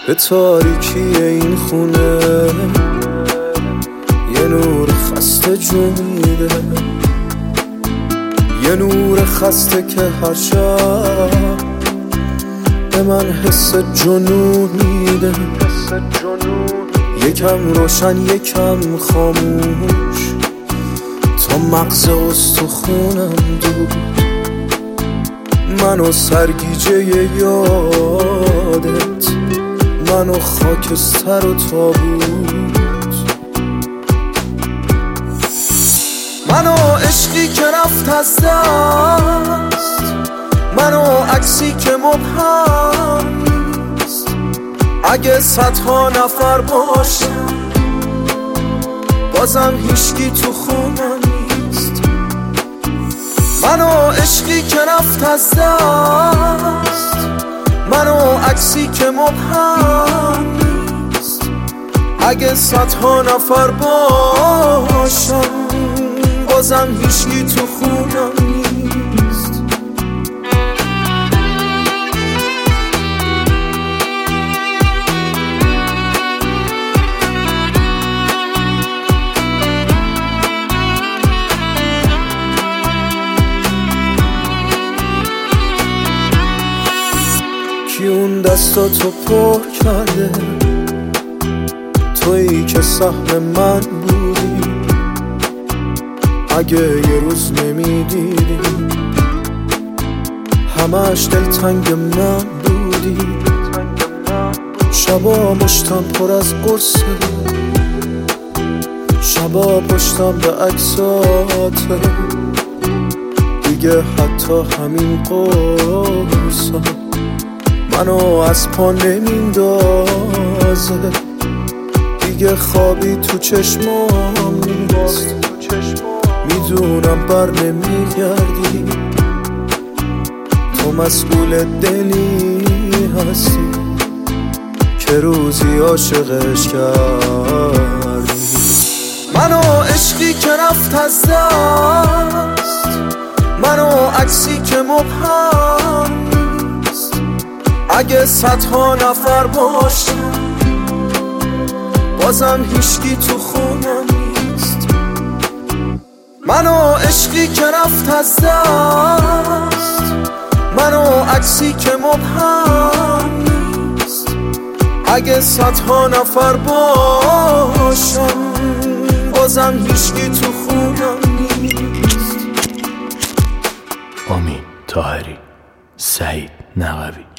به تاریکی این خونه یه نور خسته جون میده، یه نور خسته که هر شب به من حس جنون میده. یکم روشن یکم خاموش تا مغز استخونم دور، منو سرگیجه یادت، منو خاکستر و تابوت، منو عشقی که رفت از دست، منو عکسی که مبهم نیست. اگه صدها نفر باشم بازم هیچکی تو خونم نیست. منو عشقی که رفت از دست، منو عکسی که مبهم نیست. اگه صدها نفر باشم بازم هیچکی تو خونم نیست. کی اون دستاتو پر کرده، تویی که سهم من بودی. اگه یه روز نمیدیدی همش دلتنگ من بودی. شبا مشتم پر از قرصه، شبا پشتم به عکساته، دیگه حتی همین قرصا منو از پا نمیندازه. دیگه خوابی تو چشمام نیست، میدونم بر نمیگردی، تو مسئول دلی هستی که روزی عاشقش کردی. منو عشقی که رفت از دست، منو عکسی که مبهم نیست. اگه صدها نفر باشم بازم هیچکی تو خونم نیست. منو عشقی که رفت از دست، منو عکسی که مبهم نیست. اگه صدها نفر باشم بازم هیچکی تو خونم نیست. امین طاهری، سعید نقوی.